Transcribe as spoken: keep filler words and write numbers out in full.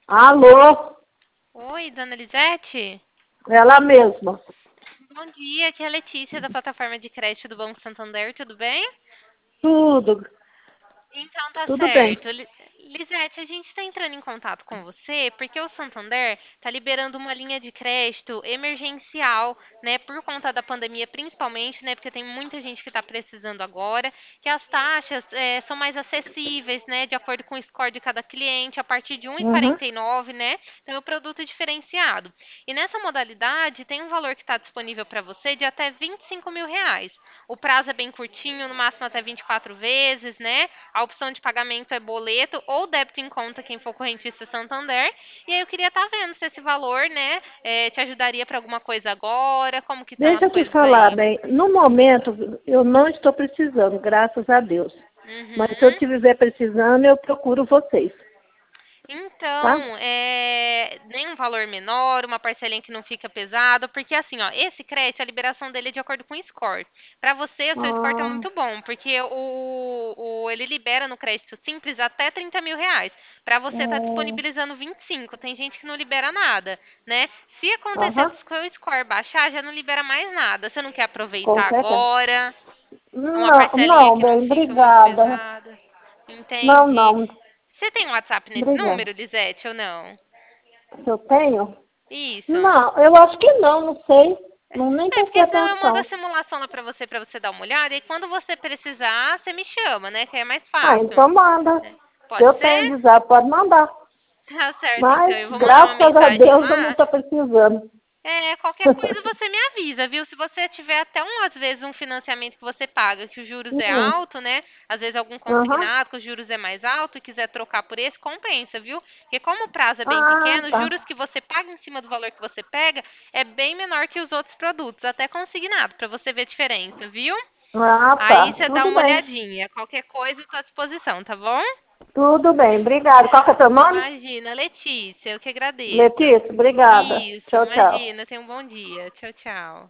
Alô? Oi, dona Lisete? Ela mesma. Bom dia, aqui é a Letícia da plataforma de crédito do Banco Santander, tudo bem? Tudo, Então tá tudo bem. certo. Li- Lisete, a gente está entrando em contato com você porque o Santander está liberando uma linha de crédito emergencial, né, por conta da pandemia, principalmente, né, porque tem muita gente que está precisando agora, que as taxas eh, são mais acessíveis, né, de acordo com o score de cada cliente, a partir de um vírgula Uhum. quarenta e nove, né, então é um produto diferenciado. E nessa modalidade tem um valor que está disponível para você de até vinte e cinco mil reais. O prazo é bem curtinho, no máximo até vinte e quatro vezes, né? A opção de pagamento é boleto ou débito em conta, quem for correntista Santander. E aí eu queria estar vendo se esse valor, né, eh, te ajudaria para alguma coisa agora, como que estão Deixa as eu te coisas falar, aí? bem. No momento, eu não estou precisando, graças a Deus. Mas se eu Uhum. estiver precisando, eu procuro vocês, tá? Então, é, nem um valor menor, uma parcelinha que não fica pesada, porque assim, ó, esse crédito, a liberação dele é de acordo com o score. Para você, o seu score tá Ah, muito bom, porque o, o- ele libera no crédito simples até trinta mil reais. Para você, tá hum, disponibilizando vinte e cinco. Tem gente que não libera nada, né? Se acontecer aham, do seu score baixar, já não libera mais nada. Você não quer com aproveitar certeza. agora? Uma Não, parcelinha não, que não bem, fica muito obrigada. pesada? Não, Entendi. não, Você tem WhatsApp nesse obrigada. número, Lisete, ou não? Se eu tenho? Isso. Não, eu acho que não, não sei. Não nem É, prestei porque senão eu mando a atenção. simulação lá pra você, pra você dar uma olhada, e quando você precisar, você me chama, né? Que é mais Ah, fácil. então manda. Né? Se Pode eu tenho ser? de zap, pode mandar. Tá certo, então. Mas, Eu vou mandar uma graças a mensagem Deus, eu não lá. estou precisando. É, qualquer coisa você me avisa, viu? Se você tiver até um, às vezes, um financiamento que você paga, que os juros é Hum, alto, né? Às vezes algum aham. consignado que os juros é mais alto e quiser trocar por esse, compensa, viu? Porque como o prazo é bem Ah, pequeno, os tá. juros que você paga em cima do valor que você pega é bem menor que os outros produtos, até consignado, para você ver a diferença, viu? Ah, Aí tá. você dá Tudo uma bem. olhadinha. Qualquer coisa, eu tô à disposição, tá bom? Tudo bem. Obrigada. Qual que é o teu nome? Imagina, Letícia, eu que agradeço. Letícia, obrigada. Isso, Tchau, tchau. imagina, tenha um bom dia. Tchau, tchau.